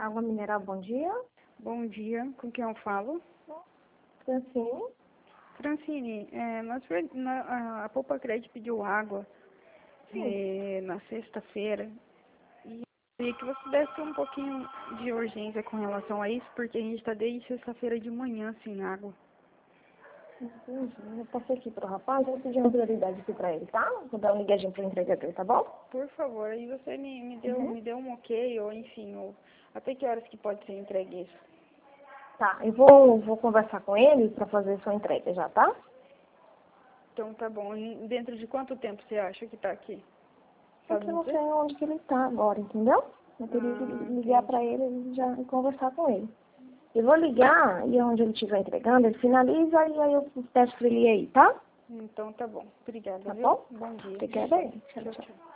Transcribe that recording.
Água mineral, bom dia. Bom dia, com quem eu falo? Francine. Francine, a Poupa Crédito pediu água na sexta-feira e queria que você desse um pouquinho de urgência com relação a isso, porque a gente está desde sexta-feira de manhã sem água. Entendi. Eu passei aqui pro rapaz, eu vou pedir uma prioridade aqui pra ele, tá? Vou dar uma ligadinha pro entregador, tá bom? Por favor, aí você me deu um ok, ou enfim, ou até que horas que pode ser entregue isso? Tá, eu vou conversar com ele pra fazer sua entrega já, tá? Então tá bom. E dentro de quanto tempo você acha que tá aqui? Porque Sabe eu não dizer? sei onde que ele tá agora, entendeu? Eu teria que ligar Entendi. pra ele e conversar com ele. Eu vou ligar e onde ele estiver entregando, ele finaliza e aí eu peço pra ele ir aí, tá? Então tá bom. Obrigada, Tá viu? bom? Bom dia. Obrigada aí. Tchau, Tchau, tchau. tchau.